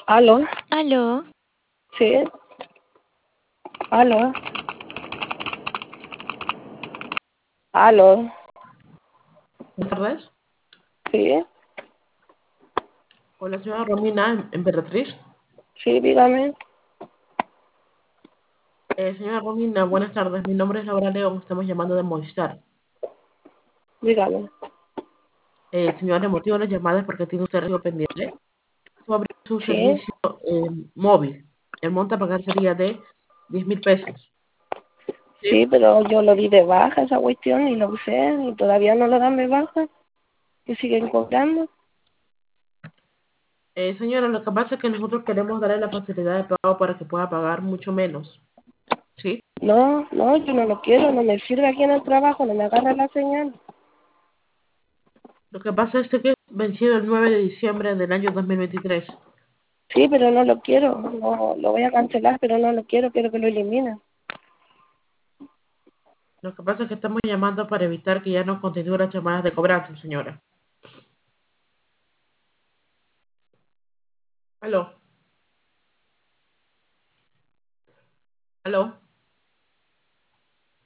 Aló, Aló, sí, aló, aló, Buenas tardes. sí, Con la señora Romina Emperatriz. sí, dígame, Señora Romina, buenas tardes. Mi nombre es Laura León. Estamos llamando de Movistar. dígame, Señora, el motivo de la llamada es porque tiene usted algo pendiente sobre su sí, servicio móvil. El monto a pagar sería de 10.000 pesos. ¿Sí? sí, pero yo lo di de baja esa cuestión y lo usé y todavía no lo dan de baja y siguen cobrando. Señora, lo que pasa es que nosotros queremos darle la facilidad de pago para que pueda pagar mucho menos. ¿Sí? No, no, yo no lo quiero, no me sirve aquí en el trabajo, no me agarra la señal. Lo que pasa es que es vencido el 9 de diciembre del año 2023. Sí, pero no lo quiero, no, lo voy a cancelar, pero no lo quiero, quiero que lo eliminen. Lo que pasa es que estamos llamando para evitar que ya no continúen las llamadas de cobranza, señora. Aló. Aló.